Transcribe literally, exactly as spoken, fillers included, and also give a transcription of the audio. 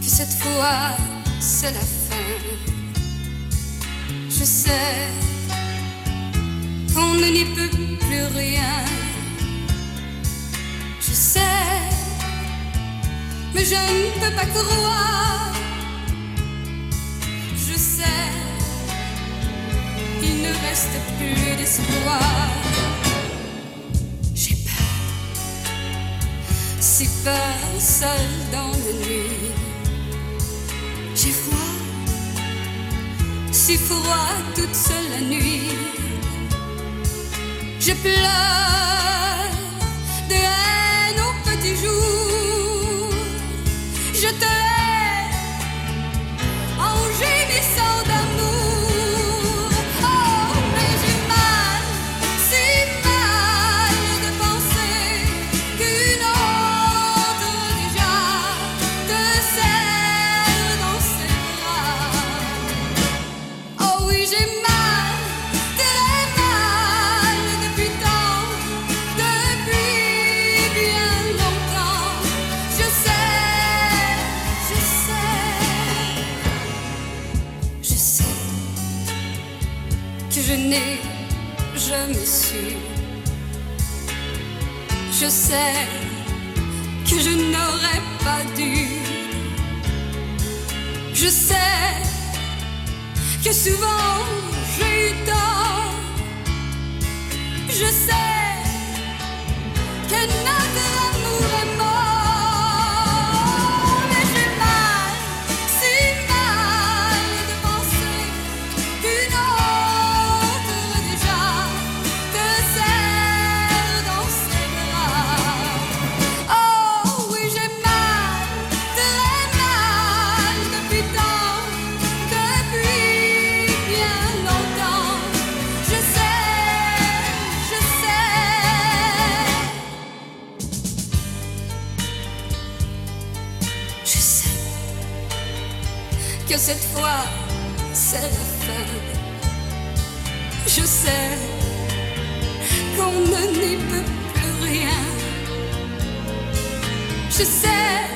que cette fois c'est la fin. Je sais qu'on ne n'y peut plus rien. Je sais, mais je ne peux pas croire. Je sais, il ne reste plus d'espoir. J'ai peur, si peur, seule dans la nuit. J'ai froid, si froid, toute seule la nuit. Je pleure de haine au petit jour. Je te hais en gémissant d'amour. Oh, mais j'ai mal, si mal de penser qu'une autre déjà te serre dans ses bras. Oh oui, j'ai mal, très mal depuis tant, depuis bien longtemps. Je sais, je sais, je sais que je n'ai jamais su. Je sais que je n'aurais pas dû. Je sais que souvent j'ai eu tort. Je sais que notre amour est mort. Mais j'ai mal, si mal de penser qu'une autre déjà te serre dans ses bras. Oh oui, j'ai mal, très mal depuis tant, depuis bien longtemps. Je sais, je sais, je sais que cette fois c'est la fin. Je sais qu'on ne n'y peut plus rien. Je sais